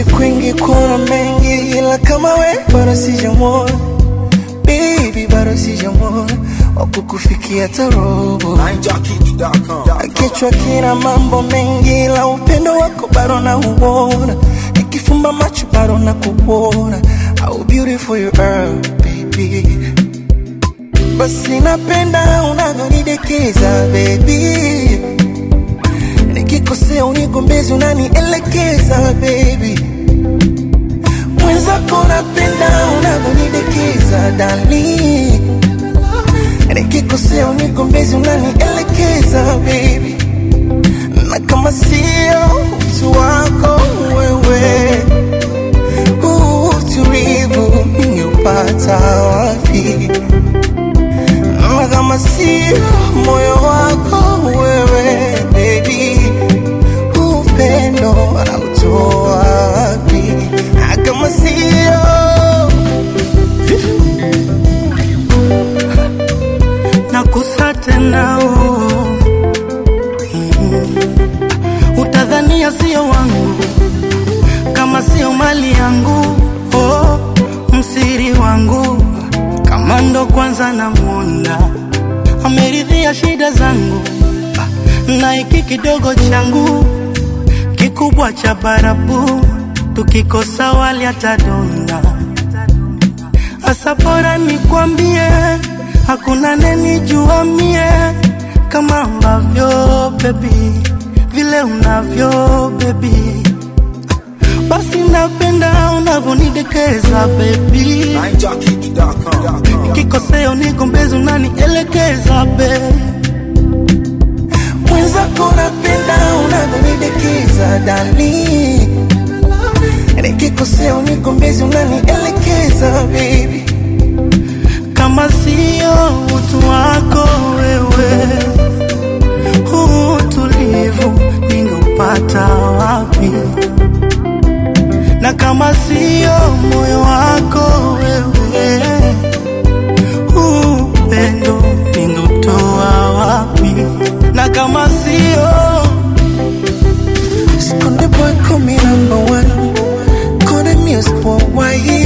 Kuishi kwingi kuna mengi, ila kama we bado sijamwona. Baby bado sijamwona wakukufikia tarobo. Kichwa kina mambo mengi, ila upendo wako bado na uona. Nikifumba macho bado na kuona. How beautiful you are, baby. Basi napenda unavyonidekeza, baby. Nikikosea unigombezi unanielekeza, baby. Mwenzako napenda unavyonidekeza, darling. Nikikosea unigombezi unanielekeza, baby. Na kama sio utu wako wewe, utulivu ningeupata wapi? Na kama sio moyo wako wewe, baby, upendo anautoa wapi? Na kama sio nakusate nao, utadhania sio wangu kama sio mali yangu. Oh, msiri wangu kama ndo kwanza namuona ameridhia shida zangu, na iki kidogo changu kikubwa cha barabu, tukikosa wali atadonda. Asa bora nikwambie, hakuna nenijua mie kama ambavyo baby, vile unavyo baby. Basi napenda unavyonidekeza, baby. Nikikosea unigombezi unanielekeza, baby. Mwenzako napenda unavyonidekeza, darling. Nikikosea unigombezi unanielekeza, baby. Kama sio utu wako wewe, utulivu ningeupata wapi? Na kama sio moyo wako wewe, upendo ningeutoa wapi? Na kama sio Skonde boy call me number one, call the music worldwide.